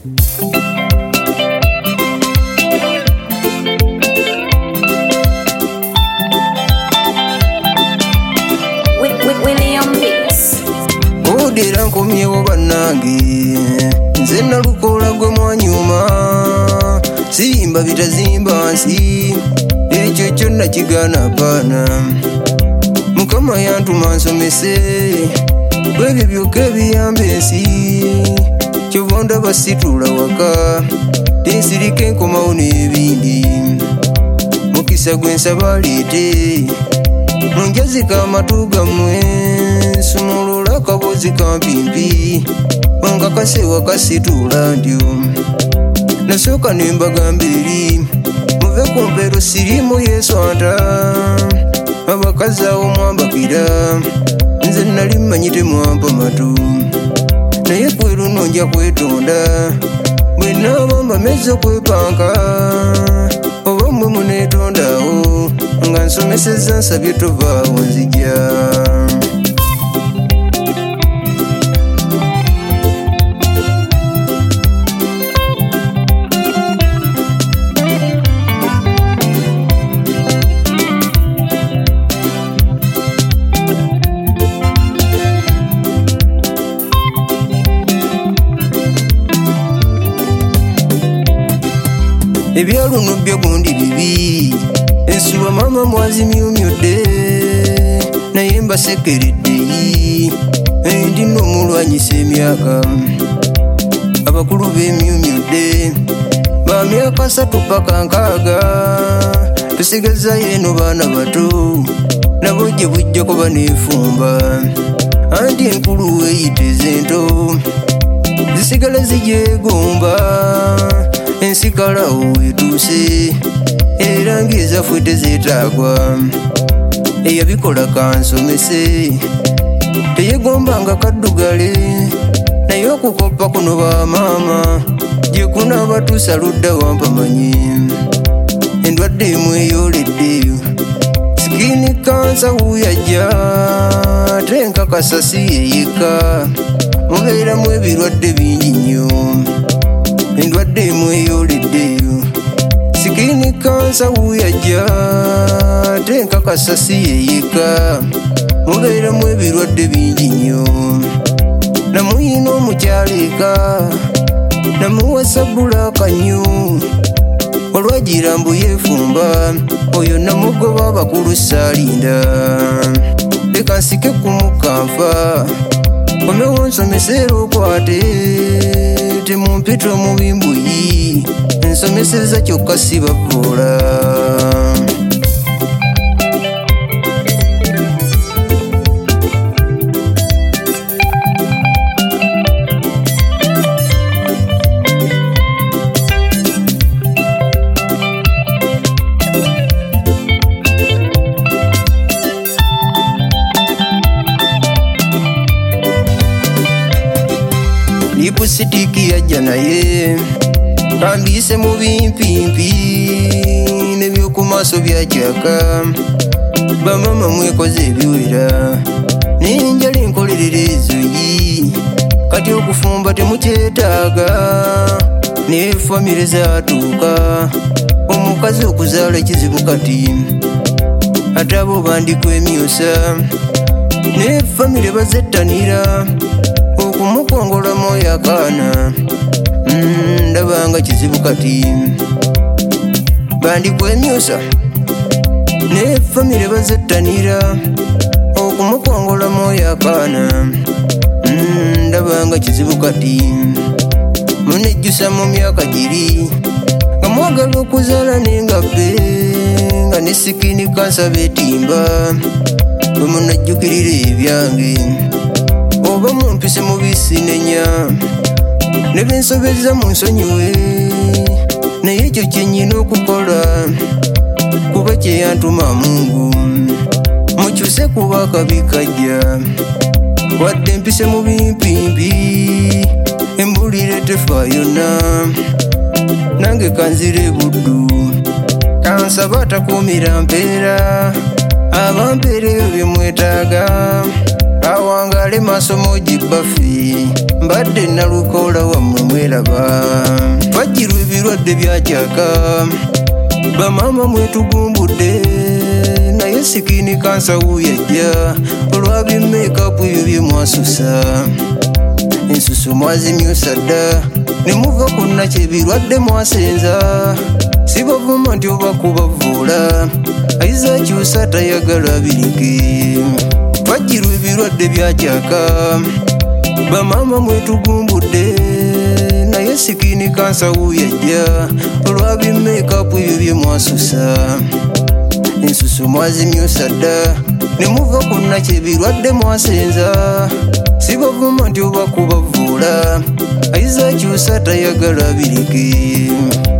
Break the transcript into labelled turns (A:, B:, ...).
A: Odera nkomyewo bannange nze nalukola gwe mwanyuma simba bitazimba nsi ekyo kyonna kigaana paana Mukama yantuma nsomese bwebyo byokka ebiyamba ensi kyova ndaba situla waka tensirika enkomawo n'ebindi mukisa gwe nsaba aleete munjazika amatu gammwe nsumulula akabozi kampimpi onkakase wakasitula ndyo nasooka ne mbagamba eri muve ku mpeero sirimu yeeswanta abakazi awo mwambakira nze nali mmanyi temwampa matu naye kweruno nja kwetonda bwe naaba mbameze okwepanka oba mmwe muneetondawo nga nsomesezza nsabye tovaawo nzija ebyaluno byo gundi bibi ensuba mama mwazimyumyudde naye mbasekereddeyi ndina omulwanyisa emyaka abakulu b'emyumyudde ba myaka 3 paka 6 tusigazayo eno baana bato nabo gye bujjako baneefumba anti enkulu weeyiteze ento zisigala zigyegomba ensikalawo etuuse era ng'ezaffe tezeetaagwa eyabikola kansomese teyegombanga kaddugale naye okukoppa kuno bamaama gye kunaaba tusaludda wampamanyi endwadde emu eyooledde sikini kansa wuyajja ate enkakasa si yeyeka mubeeramu ebirwadde bingi nnyo endwadde emu eyooleddeyo sikini kansa wuyajja ate enkakasa si yeyeka mubeeramu ebirwadde bingi nnyo namuyina omukyala eka namuwasa bbulaaka nnyo olwagira mbu yeefumba oyo namugoba abakulu saalinda leka nsike kumukanfa omewo nsomesera okwate temumpita omubimbuyi nsomeseza kyokka sibavoola lipusitiki yajja naye kambiise mu bimpimpi nebyokumaaso byakyaka bamama mwekoze ebiwera ninjala enkolerera ezoyi kati okufumba temukyetaaga naye famire zaatuuka omukazi okuzaala ekizibu kati ate abo bandikwa emyosa naye famire bazettanira okumukongola mwoyo akaana ndabanga kizibu kati bandikwa emyosa naye famire bazettanira okumukongola mwoyo akaana ndabanga kizibu kati munejjusa mu myaka giri nga mwagala okuzaala n'engabbe nga ne sikini kansa beetimba bwe munajjukirira ebyange oba mumpise mu bisinenya ne bensobeza mu nsonyiwe naye ekyo kyennyina okukola kuba kyeyantuma Mungu mukyuse kuba akabi kajja wadde mpise mu bimpimpi embulire tefa yonna nange kanzire buddu kansaba atakuumira mpeera abampeera ebyo bye mwetaaga awangale masomo gibbafi mbadde nalukoola wammwe mweraba Fajjirwa ebirwadde byakyaka bamaama mwetugumbudde naye sikini kansa wuyajja olwabye make-up ebyo bye mwasusa ensusu mwazimyusa dda ne muva ku nnakyo ebirwadde mwasenza sibavuma nti oba kubavuula ayiza akyusa tayagala birike Fajjirwa ebirwadde byakyaka bamaama mwetugumbudde naye sikini kansa wuyajja olwabye make-up ebyo bye mwasusa ensusu mwazimyusa dda ne muva ku nnakyo ebirwadde mwasenza sibavuma nti oba kubavuula ayiza akyusa tayagala birike